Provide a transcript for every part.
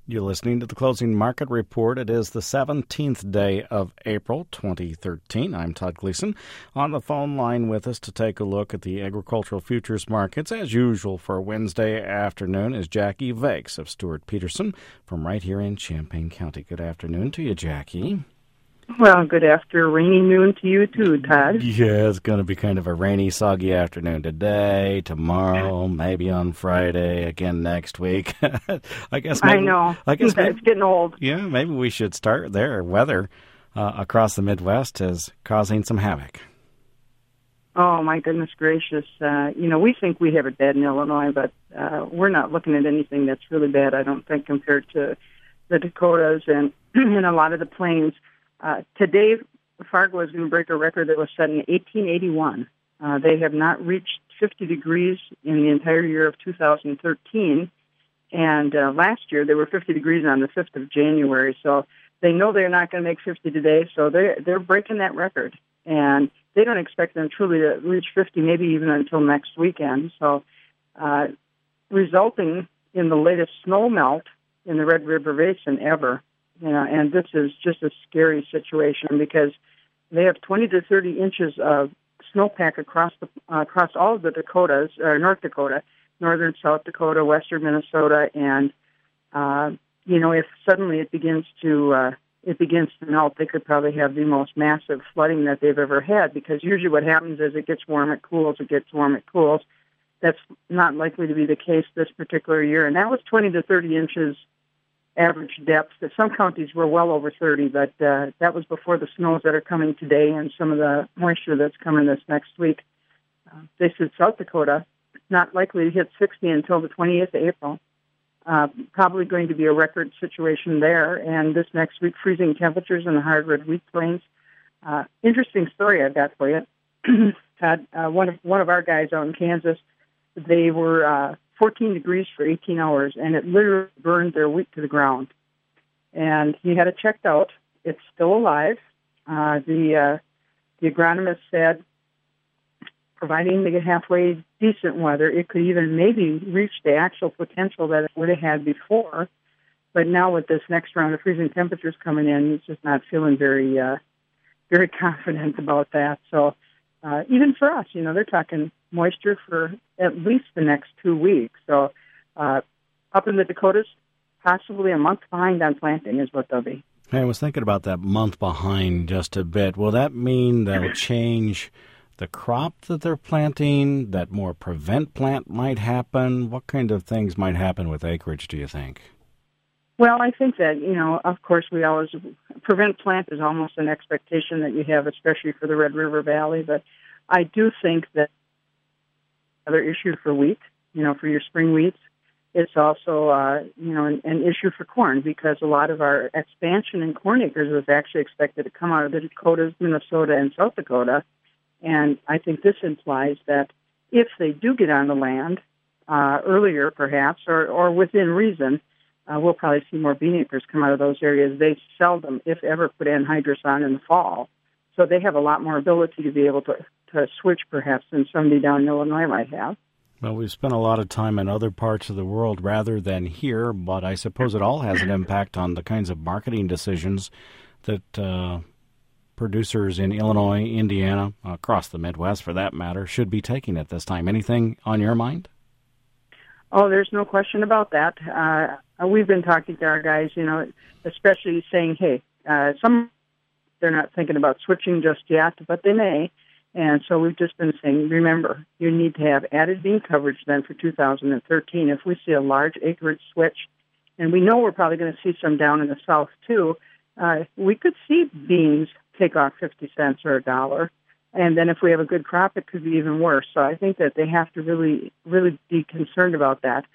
You're listening to the Closing Market Report. It is the 17th day of April, 2013. I'm Todd Gleason. On the phone line with us to take a look at the agricultural futures markets, as usual for Wednesday afternoon, is Jackie Vakes of Stewart Peterson from right here in Champaign County. Good afternoon to you, Jackie. Well, good after rainy noon to you too, Todd. Yeah, it's going to be kind of a rainy, soggy afternoon today, tomorrow, maybe on Friday, again next week. I guess. I know. It's getting old. Yeah, maybe we should start there. Weather across the Midwest is causing some havoc. Oh, my goodness gracious. We think we have it bad in Illinois, but we're not looking at anything that's really bad, I don't think, compared to the Dakotas and a lot of the plains. Today, Fargo is going to break a record that was set in 1881. They have not reached 50 degrees in the entire year of 2013. And last year, they were 50 degrees on the 5th of January. So they know they're not going to make 50 today, so they're breaking that record. And they don't expect them truly to reach 50, maybe even until next weekend. So resulting in the latest snow melt in the Red River Basin ever. And this is just a scary situation because they have 20 to 30 inches of snowpack across all of the Dakotas, North Dakota, northern South Dakota, western Minnesota, and if suddenly it begins to melt, they could probably have the most massive flooding that they've ever had. Because usually what happens is it gets warm, it cools, it gets warm, it cools. That's not likely to be the case this particular year, and that was 20 to 30 inches. Average depth. Some counties were well over 30, but that was before the snows that are coming today and some of the moisture that's coming this next week. They said South Dakota, not likely to hit 60 until the 28th of April. Probably going to be a record situation there. And this next week, freezing temperatures in the hardwood wheat plains. Interesting story I've got for you. Todd, one of our guys out in Kansas, they were 14 degrees for 18 hours, and it literally burned their wheat to the ground. And he had it checked out. It's still alive. The agronomist said, providing they get halfway decent weather, it could even maybe reach the actual potential that it would have had before. But now with this next round of freezing temperatures coming in, he's just not feeling very confident about that. So even for us, they're talking moisture for at least the next 2 weeks. So up in the Dakotas, possibly a month behind on planting is what they'll be. Hey, I was thinking about that month behind just a bit. Will that mean they'll change the crop that they're planting, that more prevent plant might happen? What kind of things might happen with acreage, do you think? Well, I think that, of course, we always prevent plant is almost an expectation that you have, especially for the Red River Valley. But I do think that another issue for wheat, for your spring wheats, it's also, an issue for corn because a lot of our expansion in corn acres was actually expected to come out of the Dakotas, Minnesota, and South Dakota. And I think this implies that if they do get on the land earlier, perhaps, or within reason, we'll probably see more bean acres come out of those areas. They seldom, if ever, put anhydrous on in the fall. So they have a lot more ability to be able to switch, perhaps, than somebody down in Illinois might have. Well, we've spent a lot of time in other parts of the world rather than here, but I suppose it all has an impact on the kinds of marketing decisions that producers in Illinois, Indiana, across the Midwest, for that matter, should be taking at this time. Anything on your mind? Oh, there's no question about that. We've been talking to our guys, especially saying, hey, some they're not thinking about switching just yet, but they may. And so we've just been saying, remember, you need to have added bean coverage then for 2013. If we see a large acreage switch, and we know we're probably going to see some down in the south too, we could see beans take off 50 cents or $1. And then if we have a good crop, it could be even worse. So I think that they have to really, really be concerned about that.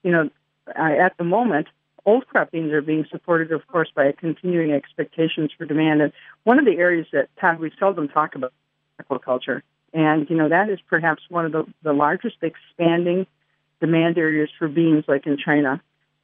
At the moment, old crop beans are being supported, of course, by continuing expectations for demand. And one of the areas that, Todd, we seldom talk about is aquaculture. And, that is perhaps one of the largest expanding demand areas for beans, like in China,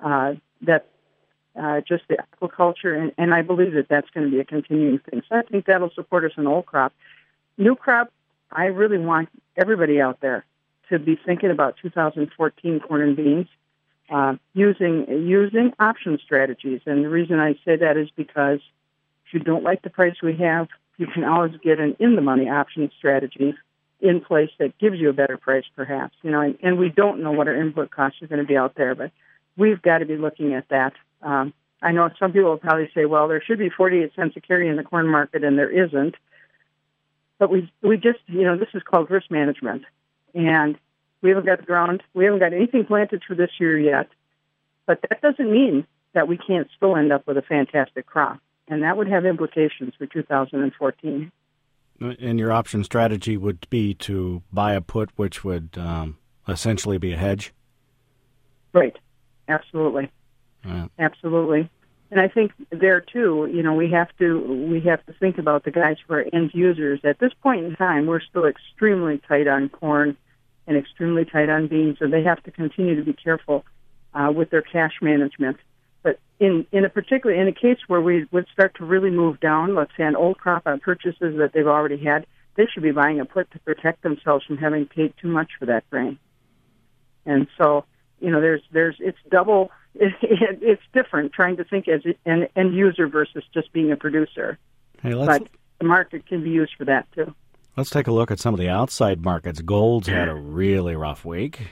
just the aquaculture. And I believe that that's going to be a continuing thing. So I think that'll support us in old crop. New crop, I really want everybody out there to be thinking about 2014 corn and beans. using option strategies. And the reason I say that is because if you don't like the price we have, you can always get an in-the-money option strategy in place that gives you a better price, perhaps. And we don't know what our input costs are going to be out there, but we've got to be looking at that. I know some people will probably say, well, there should be 48 cents a carry in the corn market, and there isn't. But we just, this is called risk management. And we haven't got the ground, we haven't got anything planted for this year yet. But that doesn't mean that we can't still end up with a fantastic crop. And that would have implications for 2014. And your option strategy would be to buy a put, which would essentially be a hedge? Right. Absolutely. Absolutely. And I think there too, we have to think about the guys who are end users. At this point in time, we're still extremely tight on corn and extremely tight on beans, so they have to continue to be careful with their cash management. But in a case where we would start to really move down, let's say an old crop on purchases that they've already had, they should be buying a put to protect themselves from having paid too much for that grain. And so, it's double. It's different trying to think as an end user versus just being a producer. Hey, but the market can be used for that too. Let's take a look at some of the outside markets. Gold's had a really rough week.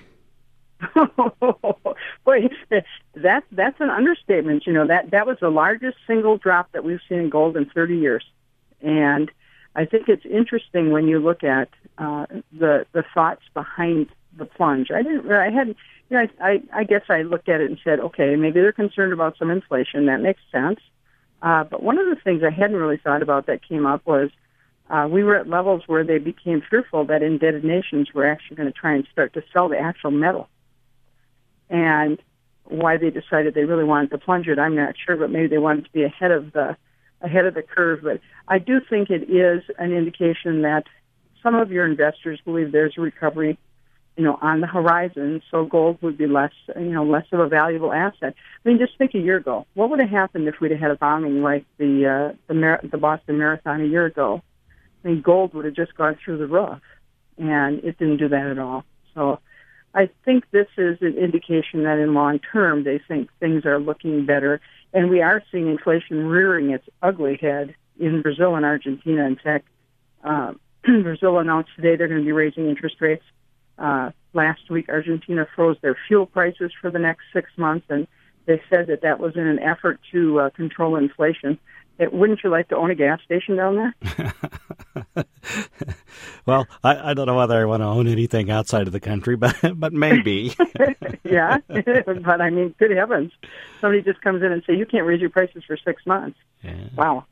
Boy, that's an understatement. That was the largest single drop that we've seen in gold in 30 years, and I think it's interesting when you look at the thoughts behind the plunge. I guess I looked at it and said, okay, maybe they're concerned about some inflation. That makes sense. But one of the things I hadn't really thought about that came up was we were at levels where they became fearful that indebted nations were actually going to try and start to sell the actual metal. And why they decided they really wanted to plunge it, I'm not sure, but maybe they wanted to be ahead of the curve. But I do think it is an indication that some of your investors believe there's a recovery on the horizon, so gold would be less of a valuable asset. I mean, just think a year ago. What would have happened if we'd have had a bombing like the Boston Marathon a year ago? I mean, gold would have just gone through the roof, and it didn't do that at all. So I think this is an indication that in long term they think things are looking better, and we are seeing inflation rearing its ugly head in Brazil and Argentina. In fact, Brazil announced today they're going to be raising interest rates. Last week, Argentina froze their fuel prices for the next 6 months, and they said that was in an effort to control inflation. Wouldn't you like to own a gas station down there? Well, I don't know whether I want to own anything outside of the country, but maybe. Yeah, but I mean, good heavens. Somebody just comes in and say, you can't raise your prices for 6 months. Yeah. Wow.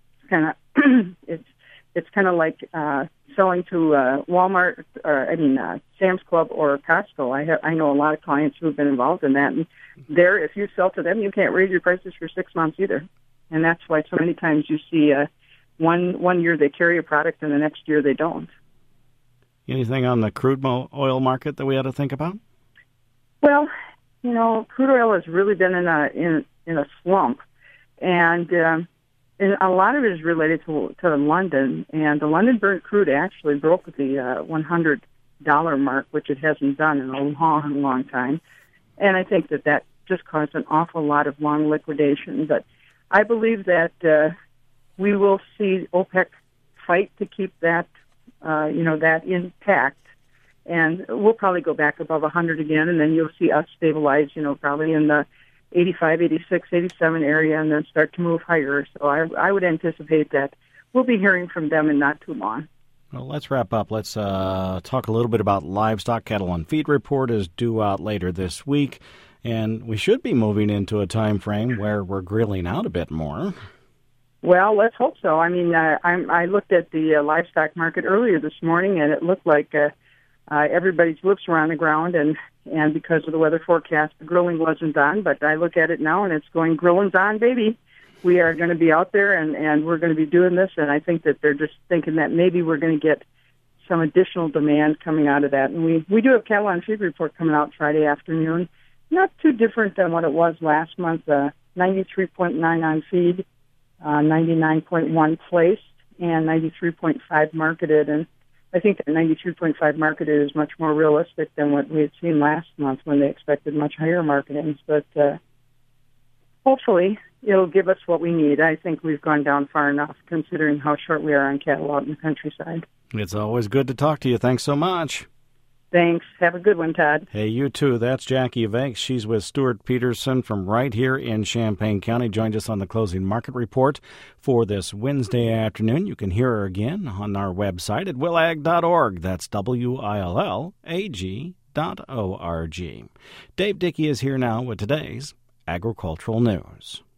It's kind of like selling to Walmart, Sam's Club or Costco. I know a lot of clients who have been involved in that. And if you sell to them, you can't raise your prices for 6 months either. And that's why so many times you see one year they carry a product and the next year they don't. Anything on the crude oil market that we ought to think about? Well, crude oil has really been in a slump, and a lot of it is related to London. And the London Brent crude actually broke the $100 mark, which it hasn't done in a long, long time. And I think that just caused an awful lot of long liquidation. But I believe that we will see OPEC fight to keep that intact, and we'll probably go back above 100 again, and then you'll see us stabilize, probably in the 85, 86, 87 area, and then start to move higher. So I would anticipate that we'll be hearing from them in not too long. Well, let's wrap up. Let's talk a little bit about livestock. Cattle on Feed report is due out later this week, and we should be moving into a time frame where we're grilling out a bit more. Well, let's hope so. I mean, I looked at the livestock market earlier this morning, and it looked like everybody's lips were on the ground, and because of the weather forecast, the grilling wasn't on. But I look at it now, and it's going, grilling's on, baby. We are going to be out there, and we're going to be doing this, and I think that they're just thinking that maybe we're going to get some additional demand coming out of that. And we do have Cattle on Feed report coming out Friday afternoon. Not too different than what it was last month, 93.9 on feed. 99.1 placed and 93.5 marketed. And I think the 92.5 market is much more realistic than what we had seen last month when they expected much higher marketings. But hopefully it'll give us what we need. I think we've gone down far enough considering how short we are on cattle out in the countryside. It's always good to talk to you. Thanks so much. Thanks. Have a good one, Todd. Hey, you too. That's Jackie Vanks. She's with Stuart Peterson from right here in Champaign County. Joined us on the closing market report for this Wednesday afternoon. You can hear her again on our website at willag.org. That's WILLAG.org. Dave Dickey is here now with today's agricultural news.